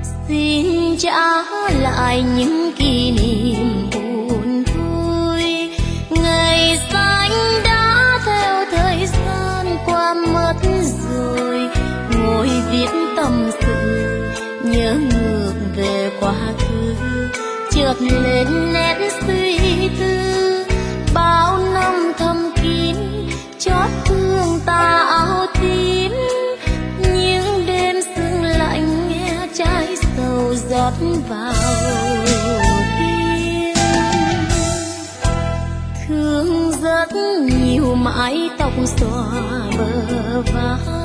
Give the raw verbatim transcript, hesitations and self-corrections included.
xin trả lại những kỷ niệm buồn vui. Ngày xanh đã theo thời gian qua mất rồi, ngồi viết tâm sự nhớ ngược về quá khứ, chợt lên nét suy tư. Bao năm thầm kín chót thương ta áo tím, những đêm sương lạnh nghe trái sầu rót vào tim. Thương rất nhiều mái tóc xõa bờ vai,